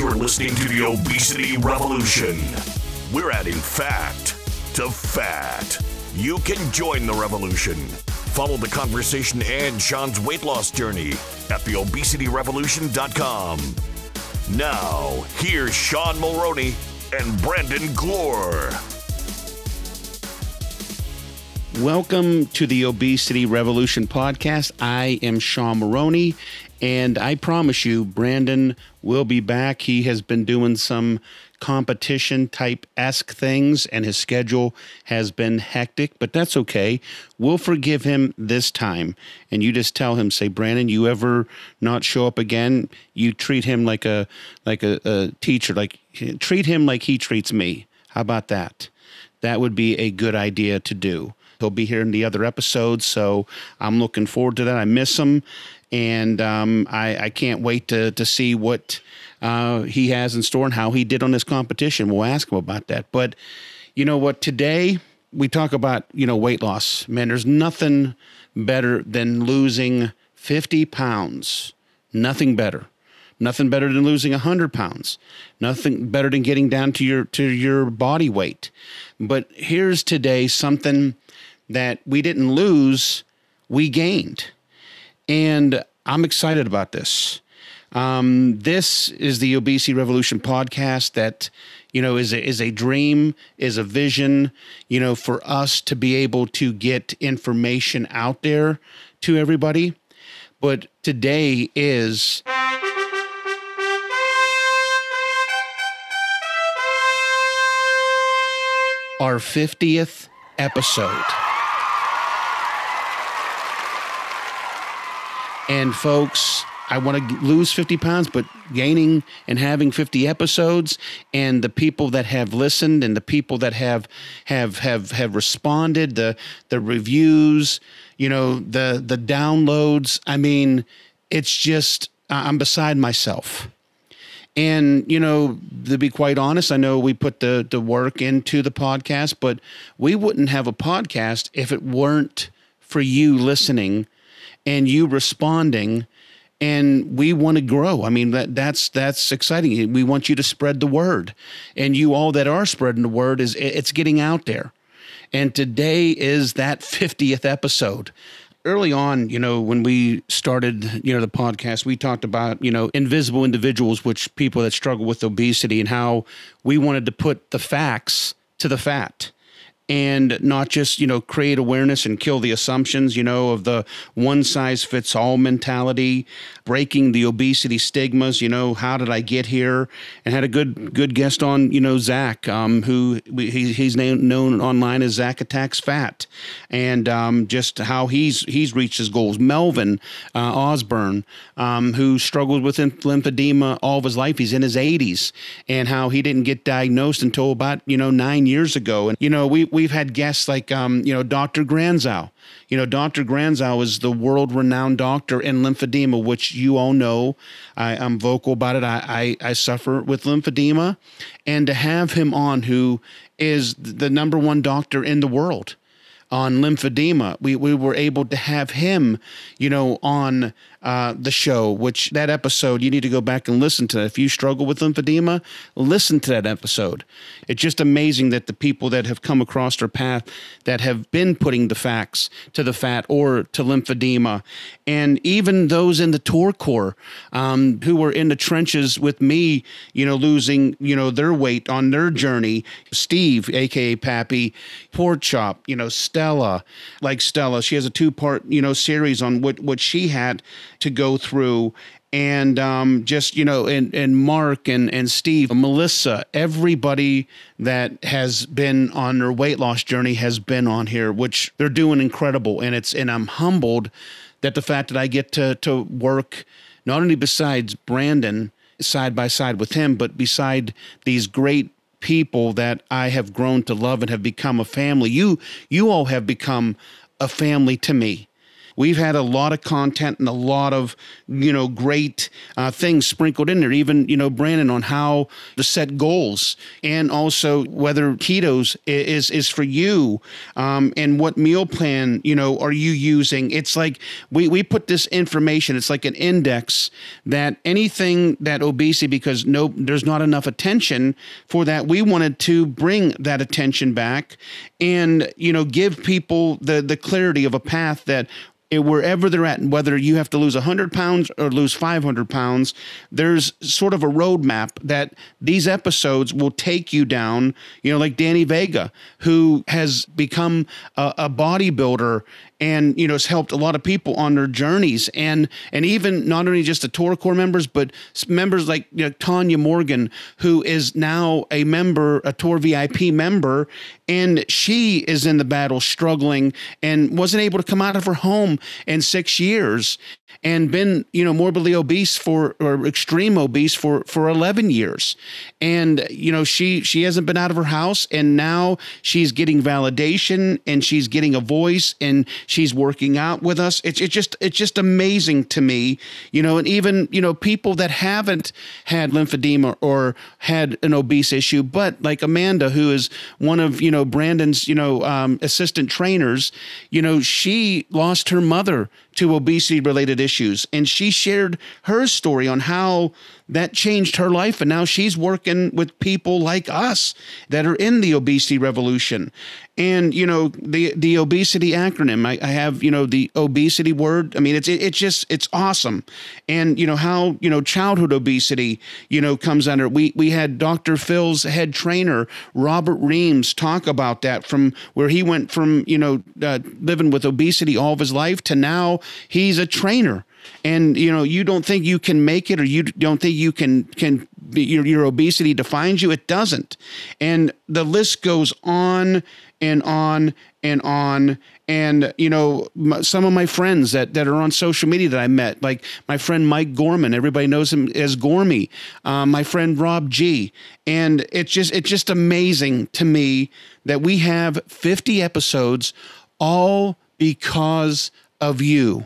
You're listening to the Obesity Revolution. We're adding fact to fat. You can join the revolution. Follow the conversation and Sean's weight loss journey at theobesityrevolution.com. Now, here's Sean Mulroney and Brandon Glore. Welcome to the Obesity Revolution podcast. I am Sean Mulroney, and I promise you, Brandon will be back. He has been doing some competition-type-esque things, and his schedule has been hectic, but that's okay. We'll forgive him this time. And you just tell him, say, Brandon, you ever not show up again, you treat him like a teacher, treat him like he treats me. How about that? That would be a good idea to do. He'll be here in the other episodes, so I'm looking forward to that. I miss him, and I can't wait to see what he has in store and how he did on this competition. We'll ask him about that. But you know what? Today we talk about, weight loss. Man, there's nothing better than losing 50 pounds. Nothing better. Nothing better than losing 100 pounds. Nothing better than getting down to your body weight. But here's today something that we didn't lose, we gained. And I'm excited about this. This is the Obesity Revolution podcast that, is a dream, is a vision, for us to be able to get information out there to everybody. But today is our 50th episode. And folks, I want to lose 50 pounds, but gaining and having 50 episodes, and the people that have listened and the people that have responded, the reviews, the downloads. I mean, it's just, I'm beside myself. And, to be quite honest, I know we put the work into the podcast, but we wouldn't have a podcast if it weren't for you listening and you responding, and we want to grow. I mean, that's exciting. We want you to spread the word, and you all that are spreading the word, it's getting out there. And today is that 50th episode. Early on, when we started, the podcast, we talked about, invisible individuals, which people that struggle with obesity, and how we wanted to put the facts to the fat. And not just, create awareness and kill the assumptions, of the one-size-fits-all mentality, breaking the obesity stigmas, how did I get here? And had a good guest on, Zach, who he's known online as Zach Attacks Fat, and just how he's reached his goals. Melvin Osborne, who struggled with lymphedema all of his life. He's in his 80s, and how he didn't get diagnosed until about, 9 years ago. And, we've had guests like, Dr. Granzow. Dr. Granzow is the world-renowned doctor in lymphedema, which you all know. I'm vocal about it. I suffer with lymphedema. And to have him on, who is the number one doctor in the world on lymphedema, we were able to have him, on the show, which that episode, you need to go back and listen to that. If you struggle with lymphedema, listen to that episode. It's just amazing that the people that have come across our path that have been putting the facts to the fat or to lymphedema, and even those in the TORCOR, who were in the trenches with me, losing, their weight on their journey. Steve, aka Pappy, Pork Chop, Stella, she has a 2-part, series on what she had to go through, and and Mark and Steve, Melissa, everybody that has been on their weight loss journey has been on here, which they're doing incredible. And I'm humbled that the fact that I get to work not only besides Brandon, side by side with him, but beside these great people that I have grown to love and have become a family. You all have become a family to me. we've had a lot of content and a lot of, great things sprinkled in there. Even, Brandon, on how to set goals, and also whether ketos is for you, and what meal plan, are you using? It's like we put this information, it's like an index that anything that obesity, because there's not enough attention for that. We wanted to bring that attention back and, give people the clarity of a path that wherever they're at, and whether you have to lose 100 pounds or lose 500 pounds, there's sort of a roadmap that these episodes will take you down, like Danny Vega, who has become a bodybuilder and, has helped a lot of people on their journeys. And even not only just the ToraCore members, but members like Tanya Morgan, who is now a Tor VIP member, and she is in the battle struggling and wasn't able to come out of her home in 6 years, and been, morbidly obese or extreme obese for 11 years. And, she hasn't been out of her house, and now she's getting validation and she's getting a voice and she's working out with us. It's just amazing to me, and even, people that haven't had lymphedema or had an obese issue, but like Amanda, who is one of, Brandon's, assistant trainers, she lost her mother to obesity-related issues, and she shared her story on how that changed her life, and now she's working with people like us that are in the obesity revolution. And the obesity acronym, I have the obesity word. I mean, it's awesome. And how childhood obesity comes under. We had Dr. Phil's head trainer Robert Reams talk about that, from where he went from living with obesity all of his life to now he's a trainer. And, you don't think you can make it, or you don't think you can your obesity defines you. It doesn't. And the list goes on and on and on. And, some of my friends that are on social media that I met, like my friend Mike Gorman, everybody knows him as Gormy, my friend Rob G. And it's just amazing to me that we have 50 episodes all because of you.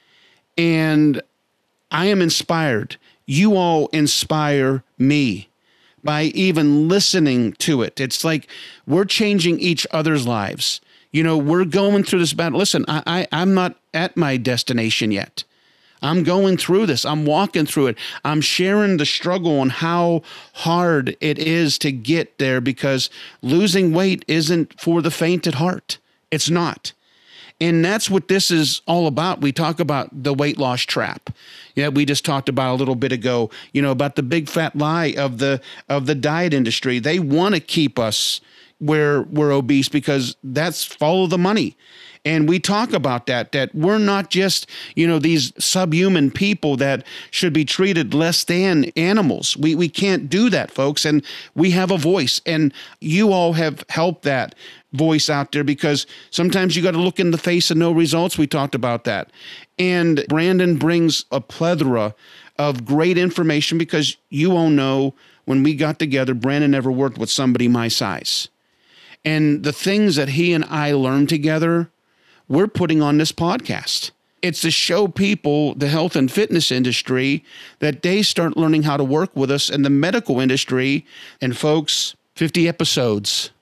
And I am inspired. You all inspire me by even listening to it. It's like we're changing each other's lives. We're going through this battle. Listen, I'm not at my destination yet. I'm going through this. I'm walking through it. I'm sharing the struggle on how hard it is to get there, because losing weight isn't for the faint at heart. It's not. And that's what this is all about. We talk about the weight loss trap. We just talked about a little bit ago, about the big fat lie of the diet industry. They want to keep us where we're obese because that's follow the money. And we talk about that we're not just, these subhuman people that should be treated less than animals. We can't do that, folks. And we have a voice, and you all have helped that voice out there, because sometimes you got to look in the face of no results. We talked about that. And Brandon brings a plethora of great information, because you all know when we got together, Brandon never worked with somebody my size. And the things that he and I learned together, we're putting on this podcast. It's to show people, the health and fitness industry, that they start learning how to work with us in the medical industry. And folks, 50 episodes.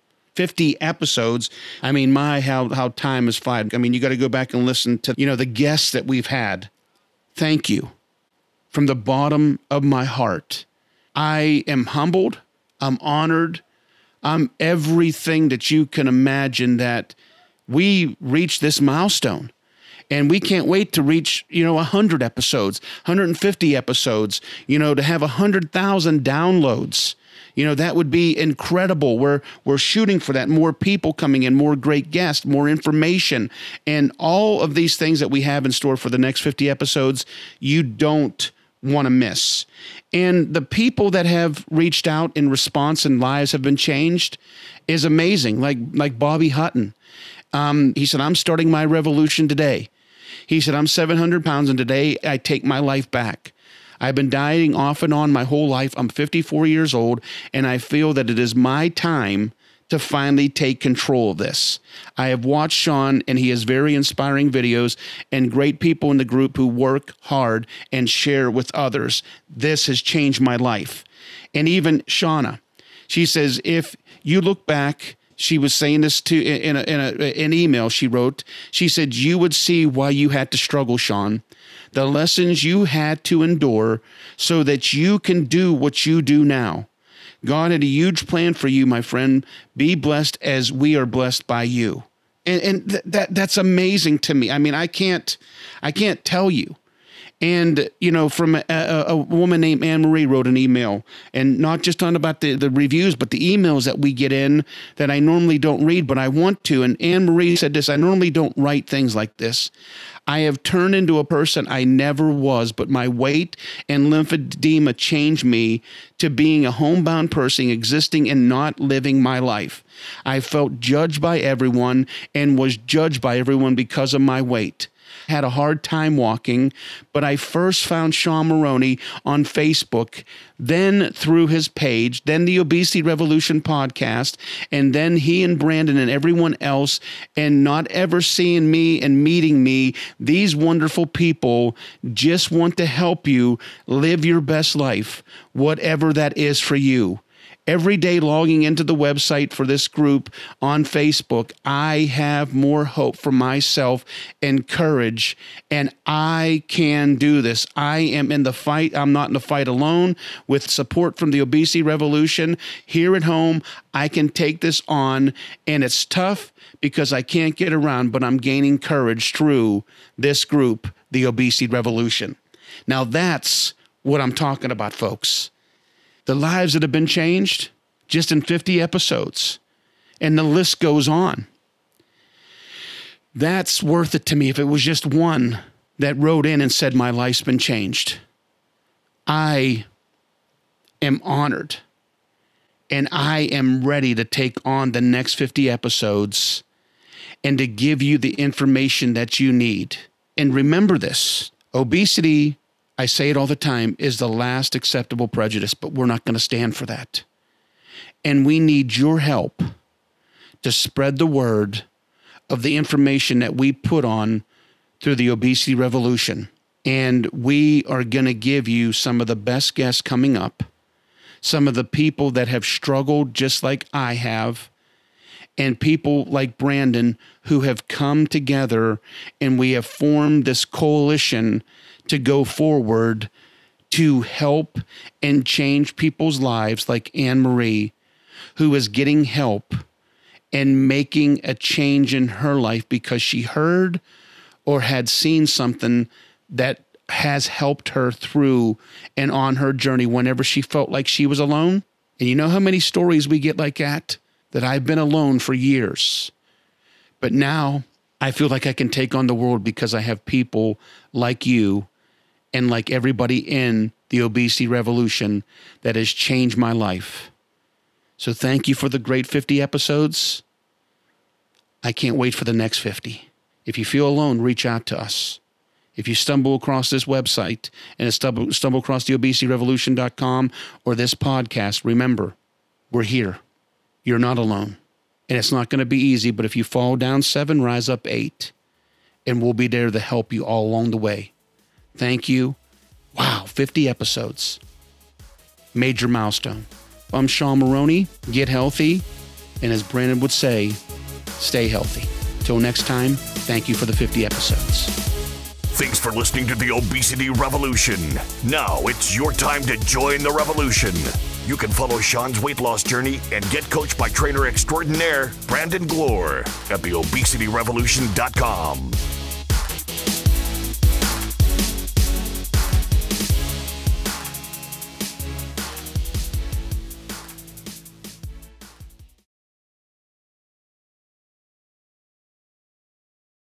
50 episodes. I mean, how time has flied. I mean, you got to go back and listen to, the guests that we've had. Thank you from the bottom of my heart. I am humbled. I'm honored. I'm everything that you can imagine that we reached this milestone. And we can't wait to reach, 100 episodes, 150 episodes, to have 100,000 downloads. That would be incredible. We're shooting for that. More people coming in, more great guests, more information, and all of these things that we have in store for the next 50 episodes, you don't want to miss. And the people that have reached out in response and lives have been changed is amazing. Like Bobby Hutton. He said, I'm starting my revolution today. He said, I'm 700 pounds and today I take my life back. I've been dieting off and on my whole life. I'm 54 years old and I feel that it is my time to finally take control of this. I have watched Sean, and he has very inspiring videos and great people in the group who work hard and share with others. This has changed my life. And even Shauna, she says, if you look back, she was saying this in an email she wrote. She said, you would see why you had to struggle, Sean. The lessons you had to endure so that you can do what you do now. God had a huge plan for you, my friend. Be blessed as we are blessed by you. And that's amazing to me. I mean, I can't tell you. And, you know, from a woman named Anne Marie wrote an email, and not just on about the reviews, but the emails that we get in that I normally don't read, but I want to. And Anne Marie said this, I normally don't write things like this. I have turned into a person I never was, but my weight and lymphedema changed me to being a homebound person, existing and not living my life. I felt judged by everyone and was judged by everyone because of my weight. Had a hard time walking, but I first found Sean Maroney on Facebook, then through his page, then the Obesity Revolution podcast, and then he and Brandon and everyone else, and not ever seeing me and meeting me. These wonderful people just want to help you live your best life, whatever that is for you. Every day logging into the website for this group on Facebook, I have more hope for myself and courage, and I can do this. I am in the fight. I'm not in the fight alone. With support from the Obesity Revolution here at home, I can take this on, and it's tough because I can't get around, but I'm gaining courage through this group, the Obesity Revolution. Now that's what I'm talking about, folks. The lives that have been changed just in 50 episodes. And the list goes on. That's worth it to me if it was just one that wrote in and said, my life's been changed. I am honored. And I am ready to take on the next 50 episodes and to give you the information that you need. And remember this, obesity, I say it all the time, is the last acceptable prejudice, but we're not going to stand for that. And we need your help to spread the word of the information that we put on through the Obesity Revolution. And we are going to give you some of the best guests coming up, some of the people that have struggled just like I have, and people like Brandon who have come together, and we have formed this coalition to go forward to help and change people's lives, like Anne Marie, who is getting help and making a change in her life because she heard or had seen something that has helped her through and on her journey whenever she felt like she was alone. And you know how many stories we get like that I've been alone for years. But now I feel like I can take on the world because I have people like you and like everybody in the Obesity Revolution that has changed my life. So thank you for the great 50 episodes. I can't wait for the next 50. If you feel alone, reach out to us. If you stumble across this website and stumble across the obesityrevolution.com or this podcast, remember, we're here. You're not alone. And it's not going to be easy, but if you fall down 7, rise up 8. And we'll be there to help you all along the way. Thank you. Wow, 50 episodes. Major milestone. I'm Sean Maroney. Get healthy. And as Brandon would say, stay healthy. Till next time, thank you for the 50 episodes. Thanks for listening to the Obesity Revolution. Now it's your time to join the revolution. You can follow Sean's weight loss journey and get coached by trainer extraordinaire Brandon Glore at theobesityrevolution.com.